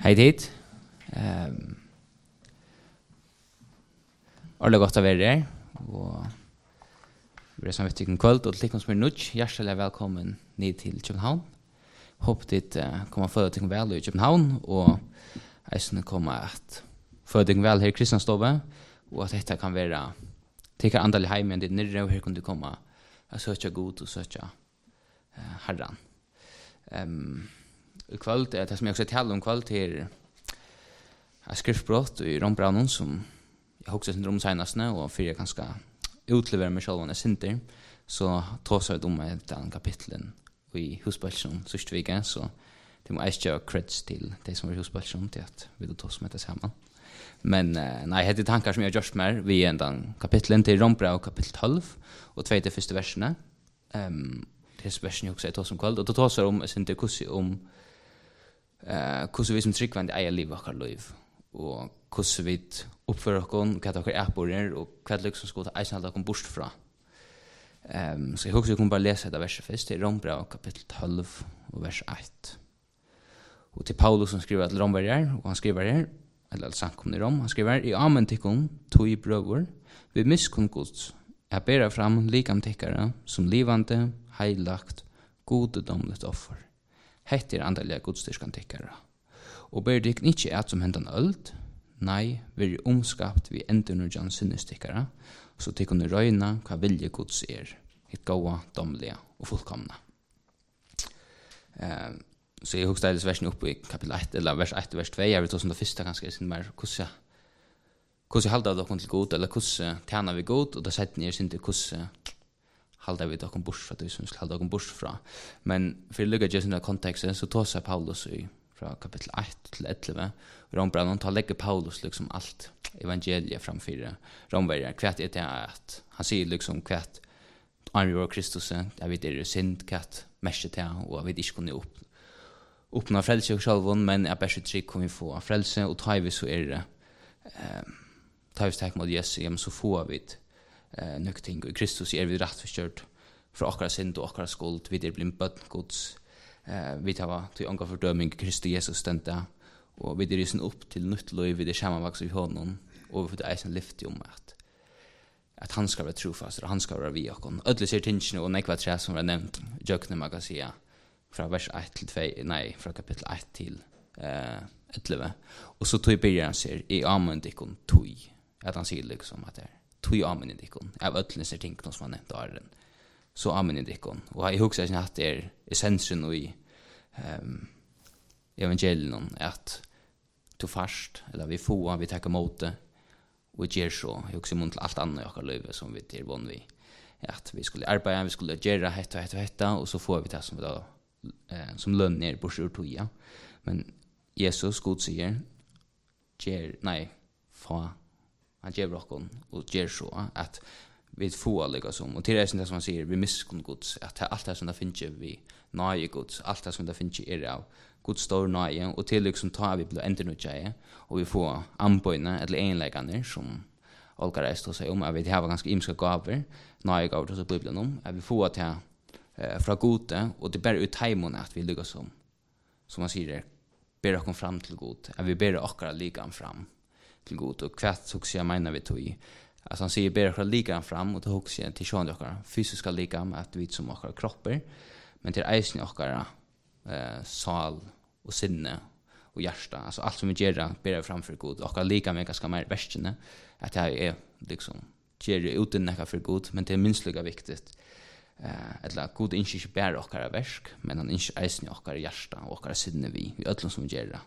Hej dit. Ordentlig godt å være her. Og vi er sammen med kveld, og til som er nødt, hjertelig velkommen ned til København. Håper dit kommer føle deg vel i København, og jeg kommer at føle deg vel her i Kristianstove, og at dette kan være tikkert andal hjemme enn ditt nere, og her kan du komme og søke god og søke herren. I kveld, det som jeg også taler om kveld, er skriftbrott i Rombranen, som jeg har også om senestene, og for jeg ganske utlevere meg selv om jeg synder, så tar jeg om den kapitlen i husbølsen sørste vike, så det må jeg ikke gjøre creds til de som er i husbølsen, til at vi tar oss med det sammen. Men nei, det er tanker som jeg har gjort mer, vi er den kapitlen til Rombra og kapittel 12, og 2 til første versene. Til versen jeg også er tar som kveld, og det tar seg om, jeg synder hvordan vi som tryggvendig eier liv og akkurat liv, og hvordan vi oppfører oss, hva dere er på det, og hva det liksom skal ta eisen alt dere bort fra. Så jeg håper vi kan bare lese det verset først, det er Rombra kapittel 12 og vers 1. Og til Paulus som skriver til Romberger, og han skriver her, eller samkomne Rom, han skriver, i amen tikkum, tog brøver, vi miskunn gods, jeg ber fram likam tikkere, som livande, heilagt, godedomligt offer. Hette andalige godstyrskan tikkere. Og ber dykk ikke et som hendan øld, nei, vi omskapt vi endurnurjan sinnestykkere, så til kunne røyna hva vilje gods et gåa, domlige og fullkomna. Så jeg husker det versen oppe i kapitel 1, eller vers 1 og vers 2, jeg vil ta som det første ganske sin mer, hvordan halda dere til god, eller hvordan tjener vi god, og da setter ni sin til hvordan halda vi dere bort fra det som vi skal halda dere bort fra. Men for å lykke til konteksten, så tar seg Paulus fra kapitel 1 til 11, Rombranen, ta legger Paulus liksom alt evangeliet framfyrer Romberger. Hva er det at han sier liksom hva angjør Kristus, jeg vet det er synd, hva mesje til, og jeg vet ikke kunne oppnå frelse og selv, men jeg bare trygg kommer vi få frelse, og tar vi så det tar vi stek mot Jesus, så får vi nøk ting, og i Kristus vi rett forstørt fra akkurat synd og akkurat skuld, vi blitt bøtt gods, vi tar til ånga fordøming Kristus Jesus stendte, og vi rysen opp til nytt liv, vi sammenvaks i hånden, og vi får eisen lyfte om at han skal være trofast, og han skal være vi og ødelig sier tingene, og nekva tre som var nevnt, jøkne man kan si, fra vers 1 til 2, nei, fra kapittel 1 til 11. Og så tog byrjar han sier, i amen dikon tog, at han sier liksom at det tog amen i dikon, av ødelig sier tingene som han nevnt av den, så amen i dikon. Og jeg husker at det essensen i evangelien at to fast, eller vi får, vi tar mot det, og gjør så, jeg husker mot alt annet i akkurat livet som vi til vann vi, at vi skulle arbeide, vi skulle gjøre hette, og så får vi det som, som lønner på skjortoja. Men Jesus, God sier, han gjør okken, og gjør så, at vi får liksom, og til det som han sier, vi miskunn Guds, at alt det som det finnes vi nøye Guds, alt det som det finnes av Guds stor nøye, og til liksom tar vi blir endernutjeie, og vi får anbøyne, eller enleggene, som Olga reiste å si om, at vi har ganske imske gaver, nøye gaver til Bibelen om, at vi får til fra gode, og det er bare ut heimåne at vi lykkes som man sier, ber oss fram til god, at vi ber oss likam fram til god, og hva så mener vi tog i, at han sier, ber oss likam fram, og det også sier til sjående oss fysiska likam, at vi som oss kropper, men til eisen oss sal og sinne og hjärsta, altså alt som vi gjør, ber oss fram for god, oss likam er ganske mer verskene, at det er liksom, gjør uten nekka for god, men det er minst lika viktigt, eller god innskjer ikke bare okkara versk, men han innskjer eisen i okkara hjärsta og okkara sinne vi ødlom som vi gjør det.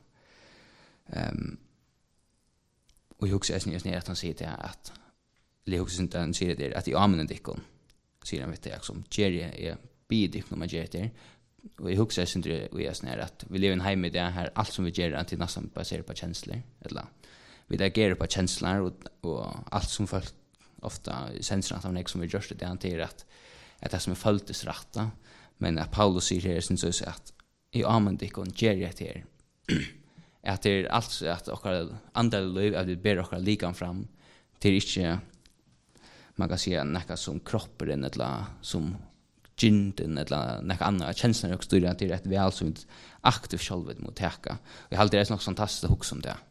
Og jeg husker eisen i at han sier det at han sier det at i amenen dikkon sier han vet det som gjerje er bidikk når man gjerje det, og jeg husker eisen i at vi lever en heim i det her, alt som vi gjør til nesten baserer på kjensler, eller vi reagerer på kjensler, og alt som folk ofta senser at han som vi gjør det til at det som føltes rett, men at Paulus sier her, synes jeg at i amen dikkon gjerje til at det er alt at okkar andre liv, at vi ber okkar likam fram, til ikke, man kan si, nekka som kropperen, eller som gynden eller något annat känslan också styra till rätt väl som aktivt själv mot täcka. Och jag hade det något fantastiskt hus om det.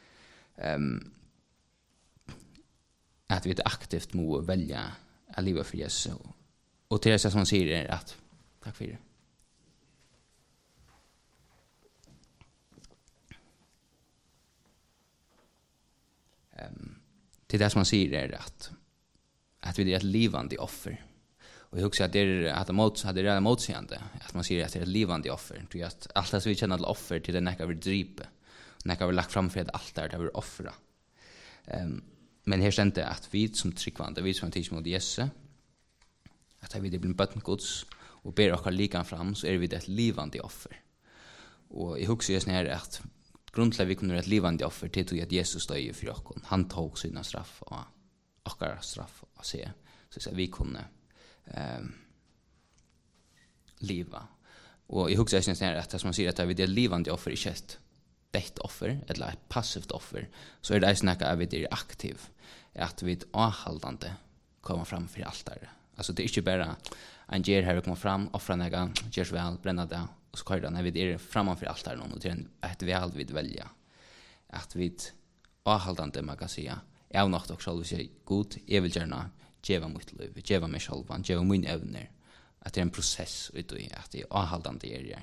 Att vi aktivt må välja att leva för Jesus. Och till det som man säger är att tack för det. Till det som man säger är att vi är ett livande offer. Och jag också att det är att det är motsägande att man säger att det är ett livande offer. Tror jag att allt det som vi känner till offer till det näka vi driper. Näka vi lagt framför ett altare där vi offrar. Men här ständer att vi som tryckvande, vi som tids mot Jesus, att vi blir bötten Guds och ber oss likan fram så är vi ett livande offer. Och jag också just när att grundläggande vi kunde vara ett livande offer till att Jesus dög för oss. Han tog sina straff och våra straff och se så att vi kunde leva. Och jag också just när att som man säger att vi är ett livande offer i kött. Ett offer eller ett passivt offer så är det snacka att vi är aktiv att vi avhållande kommer fram för altare. Alltså det är inte bara en ger här kommer fram offra några görs väl bränna det och så kör det när vi är framför altare och det är ett väl vid välja att vi avhållande man kan säga jag nog också vill säga god jag vill gärna geva mitt liv geva mig själv geva min evner att det är en process utav att det är avhållande är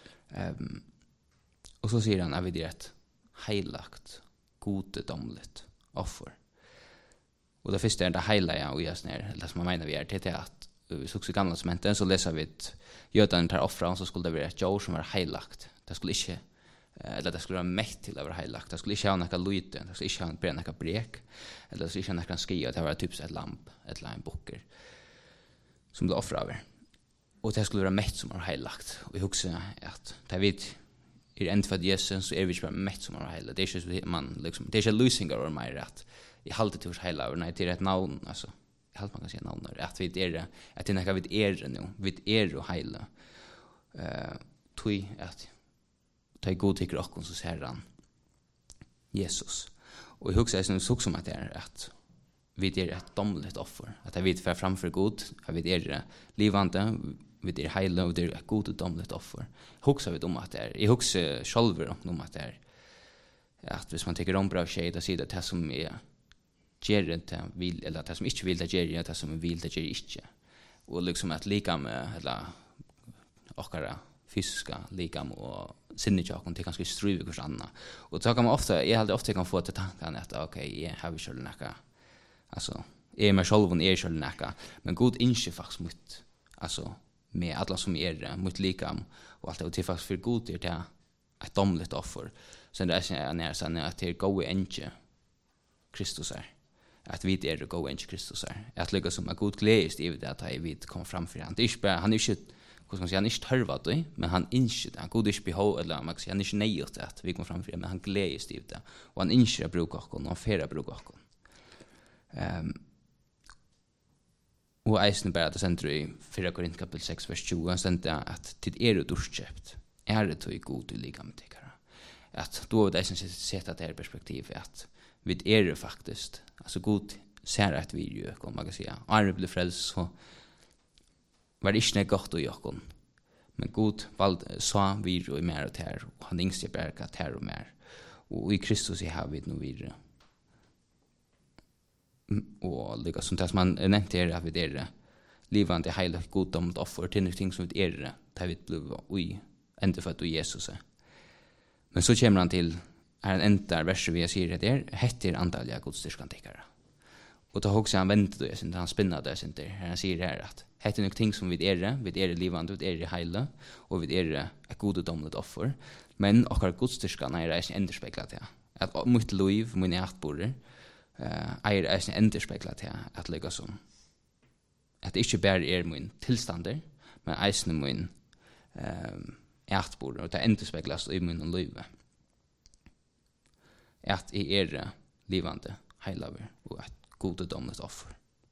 och så säger han att vi är ett heilagt, godedomligt offer. Och det första är det heiliga och just när det som man menar vi är till att vi såg så gamla testamentet så läser vi att jötan tar offra och så skulle det vara ett djur som var heilagt. Det skulle inte eller det skulle vara mätt till att vara heilagt. Det skulle inte ha några lyte, det skulle inte ha några brek eller det skulle inte ha några skia. Det var typ ett lamp, ett en bocker som det offrar över. Och det skulle vara mätt som var heilagt. Och jag också att det vet är inte för att Jesus så är vi bara mätt som har hela. Det är inte man liksom det är inte losing or my rätt. I halta till hela och nej till ett namn alltså. Jag håller man kan säga namn att vi är att det näka vi är nu. Vi är och hela. Tui att ta god tycker och så säger han Jesus. Och jag husar sen så som att det är att vi är ett domligt offer. Att vi för framför god, att vi är livande vi är hela och det är ett gott och domligt offer. Huxar vi om att det är. Jag huxar själv om att det är. Att hvis man tycker om bra tjej, då säger det som är ger inte vill, eller det som inte vill det ger det som vill det ger inte. Och liksom att lika med, eller åkara fysiska lika med och sinnejaken till ganska struv och annat. Och så kan man ofta, jag hade ofta kan få till tanken att okej, jag har vi själv näka. Alltså, jag är mig själv och är själv näka. Men god inte faktiskt mot, alltså, med alla som är mot likam och allt det och till faktiskt för god är det ett domligt offer. Sen det är när sen att det går inte Kristus är. Att vi är det går inte Kristus är. Att lyckas som att god glädje i det att vi kommer fram för han. Det är bara han är inte hur ska man säga han är inte hörvat det men han inte han god är behov eller man kan säga han är inte nöjd att vi kommer fram för men han glädje i det och han inte brukar och han färra brukar och och eisen bara det sender i 4 Korint kapitel 6 vers 20 han sender at tid er durskjøpt det til god og lika med tikkara at då det eisen sett at det perspektiv at vi er faktisk altså god ser at vi gjør om man kan säga Arne blev frälst så var det ikke godt å gjøre men god valgte så vi jo mer og ter og han yngste berga ter og mer og i Kristus har vi noe videre och lika som det man nämnt är att vi är livande hela goddomt offer till någonting som vi är det vi blev oj ända för att Jesus är. Men så kommer han till en ända vers vi säger det är heter andaliga godstyrkan tycker. Och då också han väntar då sen han spinnar det sen där han säger det att heter någonting som vi är livande vi är hela och vi är ett goddomt offer men och godstyrkan är det ändå speglat ja. Att mitt liv min hjärtborre är en ändspeglar till att lägga som att det inte bara är min tillstånd men eisen min hjärtbord och det ändspeglas i min liv att är livande heilaver och ett goddomligt offer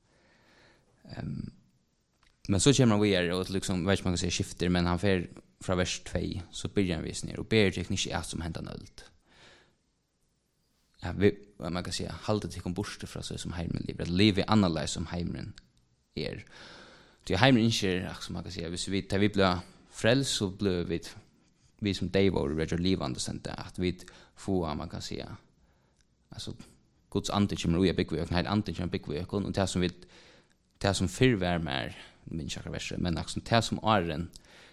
men så kommer vi är och liksom vet man kan säga skifter men han får från vers 2 så börjar vi ner och ber tekniskt är som händer nölt ja, man kan säga halta till bort från sig som heimen lever. Lever annorlunda som heimen är. Det heimer ikke, som man kan säga, hvis vi blir frälst så blir vi som dig var regular livande sent att vi får man kan säga alltså Guds ande kommer och jag bygger och helt ande kommer bygger och det som förvär mer min chakra verse men också det som är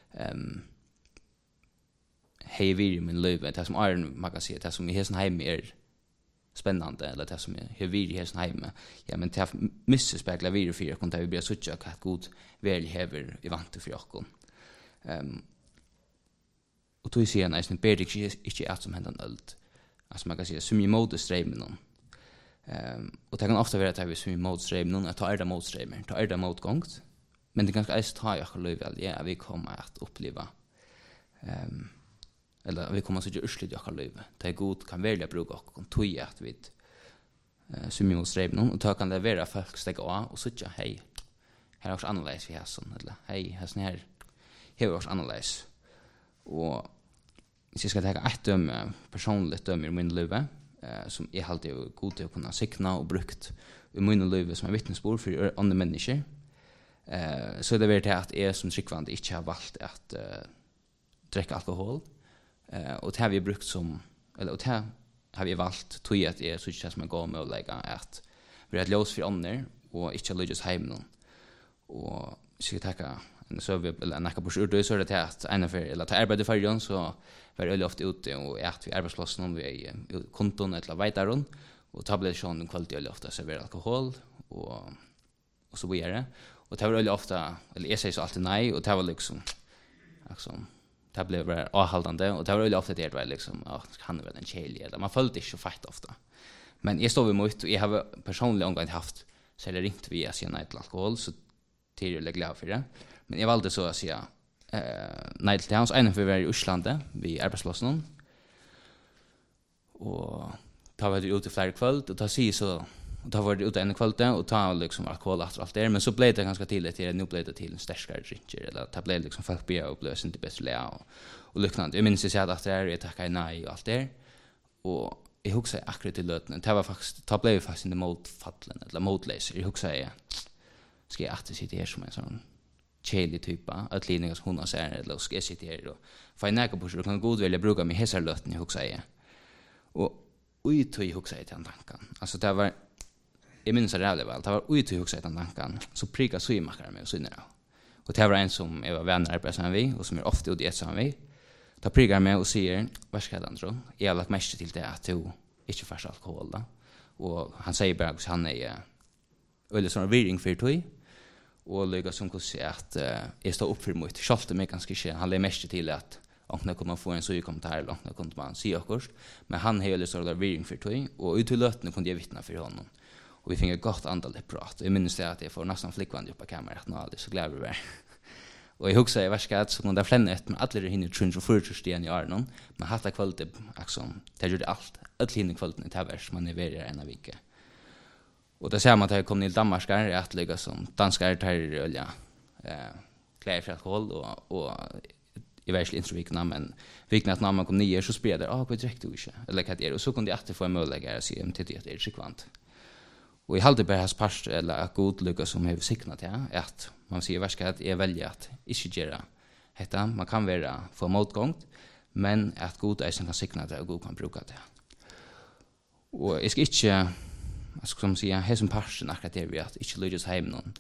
hej vi min liv det som är man kan säga det som i hessen hem är spännande eller det som är vi i hessen hem ja men det misspeglar vi för kan vi bli så att Gud väl häver i vant för oss och då ser jag nästan bättre inte att som händer allt alltså man kan säga som i modestreamen och det kan ofta vara att vi som i modestreamen att ta det modestreamen ta det modgångt men det kan ganska ta jag själv väl ja vi kommer att uppleva eller vi kommer så att urslut jag själv det är god kan välja bruka och tog att vi som i modestreamen och ta kan det vara folk stäcka av och så hej här är också annorlunda vi har sån eller hej här är också annorlunda och så ska jag ta ett döme personligt döme i min liv som jag alltid god till att kunna sikna och brukt i min liv som en vittnesbord för andra människor så det är det att jag som tryckvande inte har valt att dricka alkohol och det har vi brukt som eller det har vi valt tror jag att jag så inte som jag går med att lägga att vi har ett lås för andra och inte lyckas hem någon och så jag tackar så vi eller näka på sjö så det att en för eller ta arbete för Jon så var det ofta ute och ärt vi arbetsplatsen vi konton eller vidare och tabletten kvalitet ofta så vi alkohol och så vidare och det var ofta eller jag säger så alltid nej och det var liksom det blev avhållande och det var ofta det var liksom kan det vara en cheli eller man följde inte så fett ofta men jag står emot och jag har personligen gått haft så det ringt vi att säga nej till alkohol så till jag glad för det men jag valde så att säga nej till hans ena för i Island vid arbetsplatsen och ta var det ute flera kväll och ta sig så och ta var det ute en kväll och ta liksom alkohol och allt där men så blev det ganska till nu blev det till en starkare drink eller ta blev liksom folk be och blev inte bättre lä och liknande jag minns jag att det är tacka nej och allt där och jag huxar akkurat till löten det var faktiskt ta blev faktiskt inte mot fallen eller motläs jag huxar ska jag att sitta här som en sån cheli typa att linjas hon har säger eller ska jag sitta här och få en näka på så kan god välja bruka med hesar löten jag huxar jag och ut och huxar jag den tanken alltså det var jag minns det väl det var ut och huxar jag den tanken så prika så i makar med och så innan och det var en som jag var vänner på som vi och som är ofta ute som vi då prikar med och säger vad ska jag tro jag har lagt mest till det att du inte fast alkohol då och han säger bara att han är eller sån virring för tog och lyckas som kunde säga att jag står upp för mot schalte mig ganska skön han lär mest till att och när kommer få en så i kommentar långt när kunde man se också men han hela så där virring för tog och ut till lötna kunde jag vittna för honom och vi fick ett gott antal prat jag minns det att jag får nästan flickvand upp på kameran och det så glad vi var och jag huxar jag skat som där flännet men alla hinner trunch och förståsten i Arnon men hatta kvalitet liksom det gjorde allt att hinner kvaliteten till vars man är värre en av vecka. Och det ser man att jag kom till Danmark är att ligga som danskar tar olja kläder för alkohol och i verkligen introvikna men vikna att när man kom ner så spred det på direkt och eller vad det är och så kunde jag att få en möjlighet att se om det är sekvant. Och i halde bara has past eller att god lycka som har signat att man säger varska att jag väljer att inte göra detta man kan vara för motgång men att god är som kan signa det och god kan bruka det. Och jag ska inte jag ska som säga här som parsen akkurat det vi att inte lyckas hem någon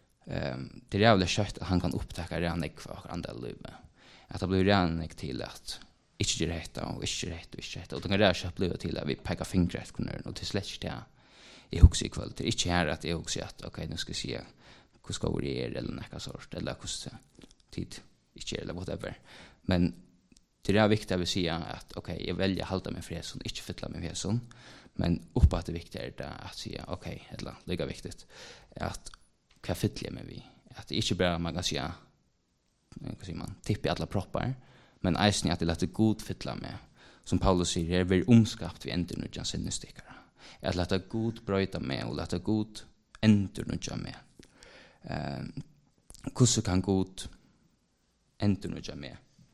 det är jävligt kött att han kan upptäcka redan för andra livet att det blir redan till att inte göra detta och inte rätt och det kan redan bli till att vi pekar fingret och till slätt det jag huxar i kväll det är inte här att jag huxar att okej nu ska jag se hur ska det är eller något sort eller hur tid inte eller whatever men det är viktigt att vi säga att okej jag väljer att hålla mig för det inte fylla mig för det men uppe att det viktiga är det att säga okej eller lika viktigt att vad fyller mig vi att det inte bara man kan säga vad säger man tippa alla proppar men även att det låter god fylla mig som Paulus säger är omskapt vi ändå nu sinnesstickare att låta god bröta med och låta god ändå nu med hur kan god ändå nu med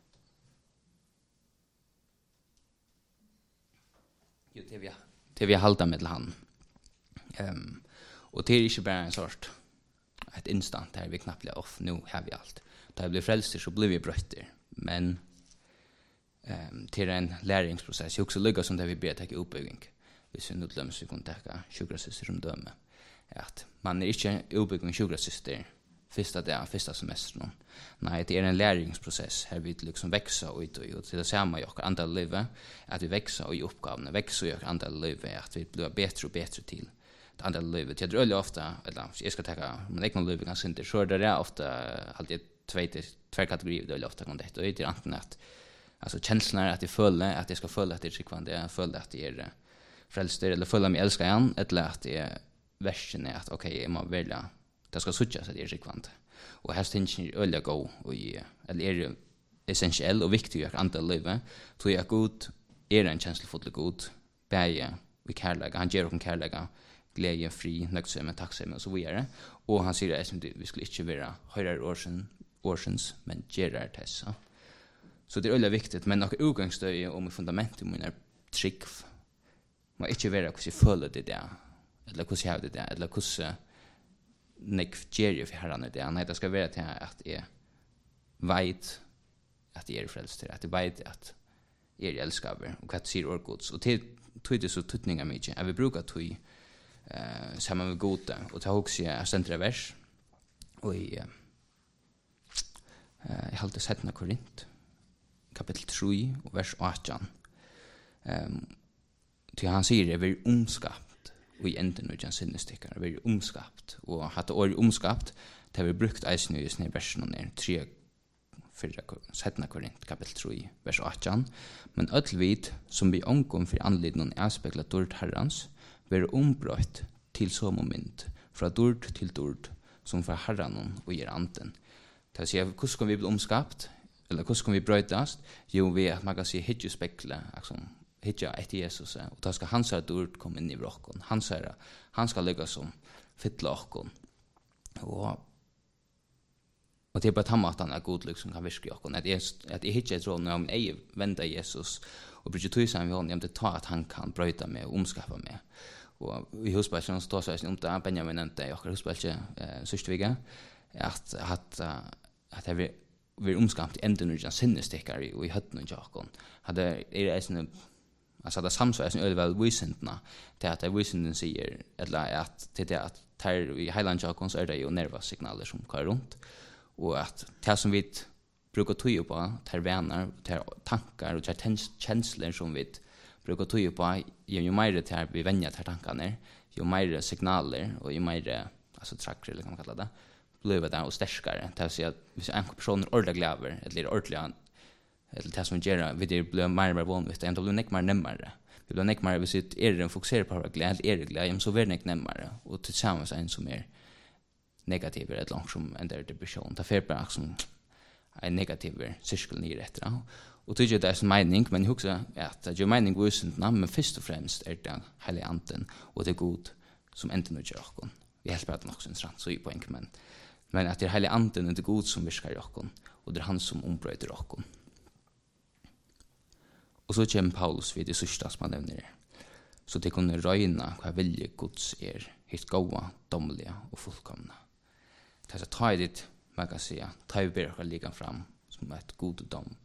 jo det vi halda med han och det är inte bara en sort ett instant där vi knappt blir off, nu har vi allt. Då jag blir frälster så blir vi brötter. Men till en läringsprocess, jag också lyckas som det vi ber täcka uppbygging. Hvis vi nu glömmer vi kan täcka sjukrasyster som döme. Att man är inte uppbygging sjukrasyster första semestern. Nej, det är en läringsprocess här vi liksom växa och till det samma jag andra livet att vi växa och i uppgifterna växa och andra livet att vi blir bättre och bättre till det andra livet. Jag tror ofta eller jag ska ta men inte livet kan inte så det är ofta alltid två kategorier det ofta kan det och det är antingen att alltså känslan att det följer att det ska följa att det är kvant det följer att det är frälster eller följa mig älskar han eller att det är versen är att okej, man välja det ska sucha så det är rikvant. Och här ständs öliga gå och eller är essentiell och viktig att andra livet. Så jag god är en känslofull god. Bäge vi kärlega, han ger oss kärlega, glädje, fri, nöjdsamhet, tacksamhet och så vidare. Och han säger att vi skulle inte vara höjare årsens men gerar tessa. Så det är öliga viktigt, men något utgångsstöj om fundament i mina trick. Man inte vara hur jag följer det där, eller hur jag har det där, eller hur nek gerje för herran det. Nej, det ska vara till att jag vet att jag är frälst, att jag vet att jag är älskar och att ser orgods. Och till det så tutningar mycket. Jag vill bruka tog samman med goda och ta också jag centra vers och jag har alltid sett Korint kapitel 3 och vers 18. Till han säger det är omskapt och i enden och sinnesstickar är omskapt och att det är omskapt det har vi brukt eisen i sin versen ner 3 4 Korint kapitel 3 vers 18 men öll som vi omkom för anledningen avspeglat dårt herrans ver ombrott till som moment från dårt till dårt som för herran och ger anten. Det säger hur ska vi bli omskapt eller hur ska vi brötas? Jo, vi att man kan se hitje spekla alltså hitja ett Jesus och då ska hans dårt komma in i rockon. Han ska lägga som fylla rockon. Och det är bara att han är god liksom kan virka rockon. Att jag hitja ett råd när jag är vända Jesus och bryter tusen vid honom det tar att han kan bröta med och omskaffa med. Och i husbälsen står så här om det Benjamin inte jag husbälse systviga att vi omskapt änden och sinnesstickar och i hötten och jakon. Hade är det alltså det samsvarar är väl visentna till att visenten säger eller att till det att tar i Highland jakon så är det ju nervsignaler som går runt och att det som vi brukar tog på tar vänner tar tankar och tar känslor som vi brukar tog på ju mer det vi vänjer tar tankarna ju mer signaler och ju mer alltså tracker eller kan man kalla det blir det och starkare det vill säga att hvis en person är ordentligt gläver eller ordentligt eller det som gör vi det blir mer van vid det ändå blir det mer närmare vi blir mer vi sitter är den fokuserar på glädje är det glädje så blir det närmare och tillsammans en som är negativ eller långt som en där depression det är bara som en negativ cirkel ner efter och tycker det är en mening men också att det är mening visentna men först och främst är det hela anten och det är god som inte nu gör vi hjälper att också en strand så i poäng men att det är hela anten är det god som virkar i rockon och det är han som ombröter rockon. Och så kommer Paulus vid det sista som han nämner. Så det kunne røyna hva vilje Guds helt goda, domliga och fullkomna. Det är så ta i dit, man kan säga, ta i ber och ligga fram som ett god dom,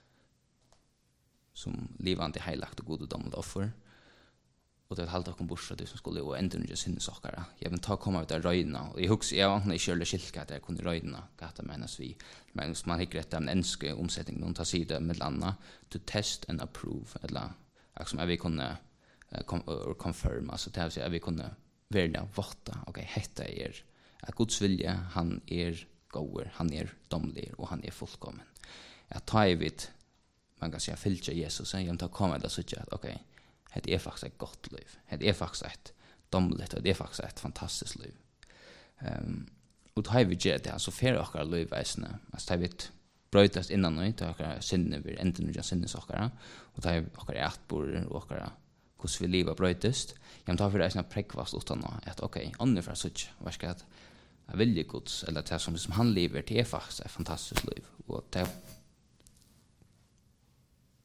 som livande heilagt och god dom offer. Och det är halta kom bort det som skulle och ändå inte sinne saker. Jag vill ta komma ut av röjna och jag husar jag inte körde skilka att jag kunde röjna gata menas vi men man hickar rätt en enske omsättning någon tar sida med landa to test and approve eller liksom vi kunde confirm alltså det vill säga vi kunde välja vatta okej hetta är att Guds vilja han är goer han är domlig och han är fullkommen. Jag tar i vid man kan säga fylja Jesus jag tar komma där så att okej det är faktiskt ett gott liv. Det är faktiskt ett domligt och det är faktiskt ett fantastiskt liv. Och då har vi gjort det, alltså för åkara livväsene. Alltså det har vi bröjtast innan nu, det har åkara sinne, vi är inte några sinnesåkara. Och det har vi åkara ätbord och åkara hvordan vi livet bröjtast. Jag tar för det här präckvast utan att okej, ungefär så vad ska att jag vilja Guds, eller det som han lever, det är faktiskt ett fantastiskt liv. Och det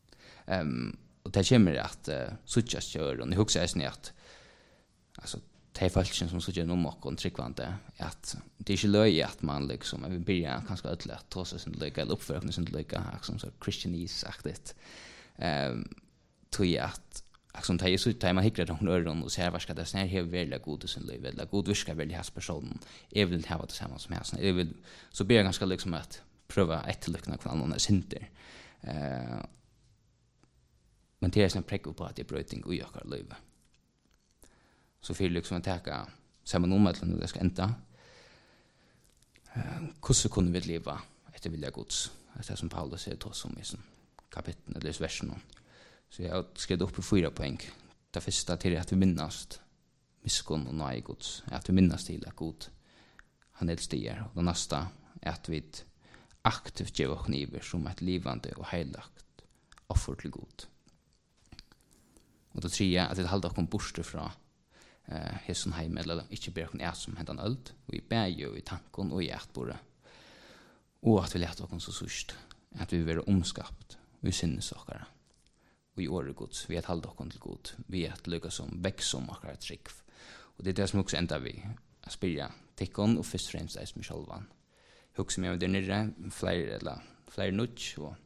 och det kommer att suckas kör och ni huxar är att alltså de falskene som sitter om och tryggvande att det är inte löje att man liksom vi börjar ganska ödligt ta sig sin lycka eller uppföra sin lycka som så Christianese-aktigt tror att som tar så tar man hickar de öron och ser vad ska det snär helt väldigt god i sin liv eller god viska väldigt has personen jag vill ha det samma som här jag vill så blir jag ganska liksom att pröva ett lyckna kvar någon synter men det är sen präck på att det bryting och jag kan leva så för liksom att ta samma nummer när det ska ända hur kunde vi leva efter vilja Guds det som Paulus säger till oss om i sin kapitel eller versen så jag har skrivit upp på 4 poäng det första till att vi minnas miskunn och nej Guds att vi minnas till att Gud han älskar och det nästa är att vi aktivt ger oss niver som ett livande och heilagt offer till Gud och det tredje att vi håller oss bort från hesson heim eller ikke ber kun som hentan öld og i bæje og i tankon og i ætbore og at vi lette oss så sørst at vi vil omskapt og i sinnes okkara og i året gods vi at halde oss til god vi at lykka som veksom okkara trygg og det er det som også enda vi spyrja tikkon og først og fremst eis med sjálvan hugsa meg der nere flere nudge og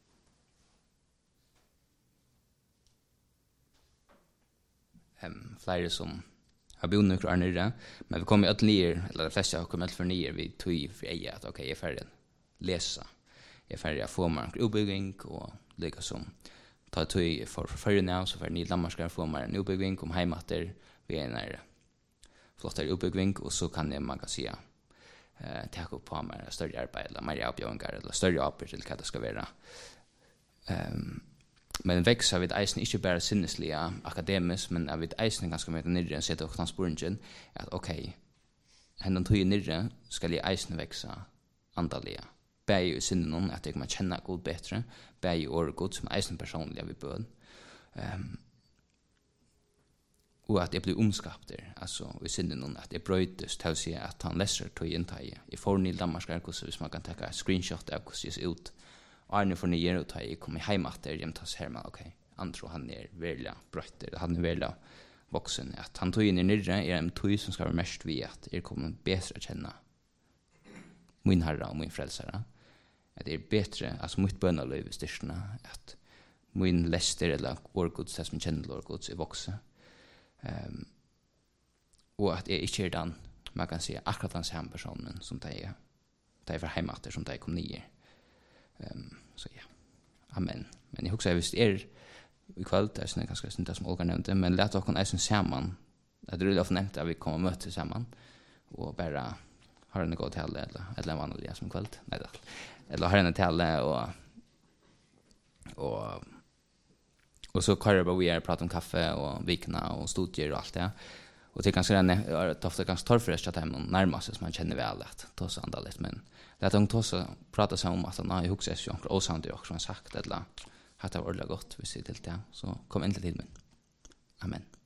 flere som har bott några år nere, men vi kommer att ner eller de flesta har kommit för ner vi tog för eget att okej, jag är färdig läsa. Jag är färdig att få mig en uppbygging och lika som ta tog för förr nu så för ni Danmark få mig en uppbygging kom hem efter vi är nere. Flottare uppbygging och så kan man kan säga ta upp på mig större arbete eller mer uppgifter eller större arbete eller vad det ska vara. Men växa vid eisen inte bara sinnesliga akademiskt men vid eisen ganska mycket nere och sätta och transporten att okej hendan tog nere ska li eisen växa andaliga bäj i sinnen att jag man känna god bättre bäj or god som eisen personliga vid bön och att det blir omskapter alltså i sinnen att det brötes till sig att han läser tog intaget i fornil Danmark så man kan ta screenshot av hur det ser ut Arne för ner och ta i kommer hem att det jämt tas hemma okej antro han är välja brötter han är välja vuxen att han tog in i nyrre är en tog som ska vara mest vi att kommer bättre att känna min herre och min frälsare att det är bättre alltså mitt bönaliv i styrstna att min läster eller vår Guds som känner vår Guds är vuxen och att det är den man kan säga akkurat den samma personen som det är för hemater som det kom ner så ja. Amen. Men jag husar visst i kväll det är såna ganska synd som Olga nämnde men låt oss kunna samman. Det är ofta nämnt att vi kommer möta samman och bara har en god tal eller vanliga som kväll. Nej då. Eller har en tal och så kör vi prata om kaffe och vikna och studier och allt det. Och det kanske är ofta ganska torrfräscht att hem närma sig som man känner väl att ta sig andaligt men det att de tossa prata sig om att han har huxat sig och osant och som sagt eller har det ordentligt gott vi ser till det så kom inte till men amen